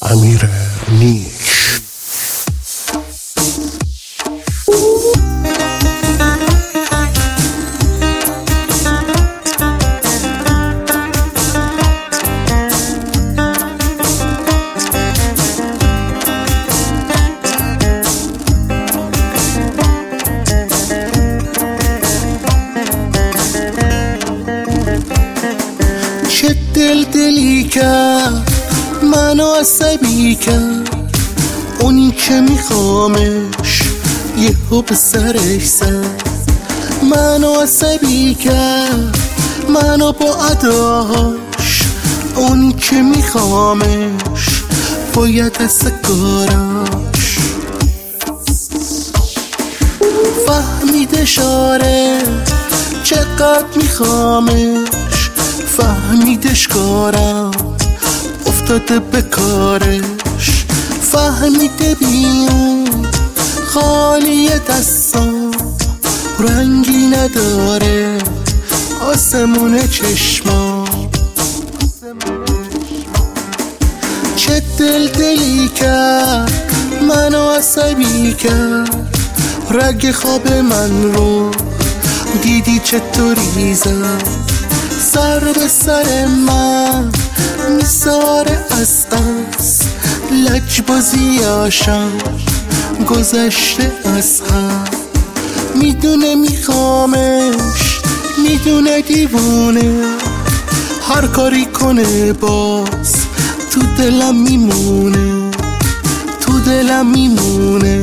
امیر نیک. چه دلی کرد منو عصبی کرد، اونی که میخوامش یهو به سرش زد. منو عصبی کرد منو با اداش، اونی که میخوامش باید از کاراش. فهمیدش آره چقدر میخوامش، فهمیدش کارم افتاده به کارش. فهمیده بیون خالی دستم، رنگی نداره آسمون چشمام. چه دلی کرد منو عصبی کرد، رگ خواب من رو دیدی چطوری زد. سر به سر من میساره از قصد، لجبازیاشم گذشته از حد. میدونه میخوامش، میدونه دیوونه، هر کاری کنه باز تو دلم میمونه، تو دلم میمونه.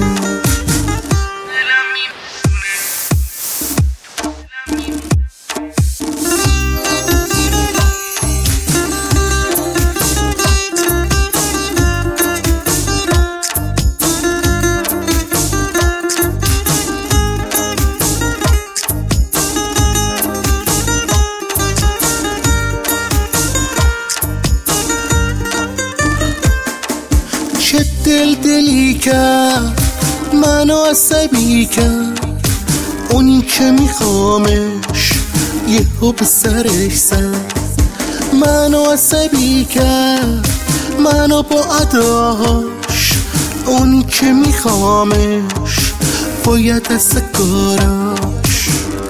چه دلی کرد منو عصبی کرد، اونی که میخوامش یهو به سرش زد. منو عصبی کرد منو با اداش، اونی که میخوامش باید از کاراش.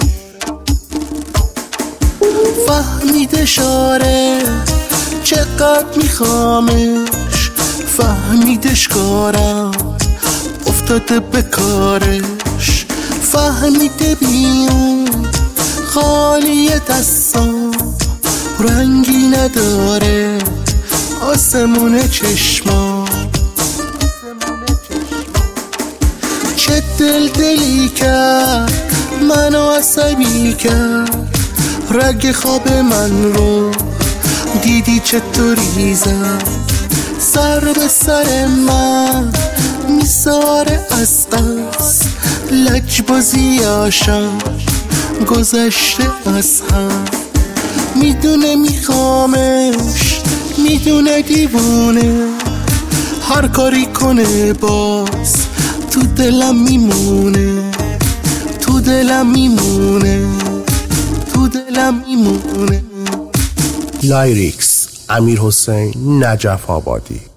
فهمیدش آره چقدر میخوامش، فهمیدش کارم افتاده به کارش. فهمیده بیون خالی دستم، رنگی نداره آسمون چشمام. چه دلی کرد منو عصبی کرد، رگ خواب من رو دیدی چطوری زد. سر به سر من میساره از قصد، لجبازیاشم گذشته از حد. میدونه میخوامش، میدونه دیوونه، هر کاری کنه باز تو دلم میمونه، تو دلم میمونه، تو دلم میمونه. لایریکس امیر حسین نجف آبادی.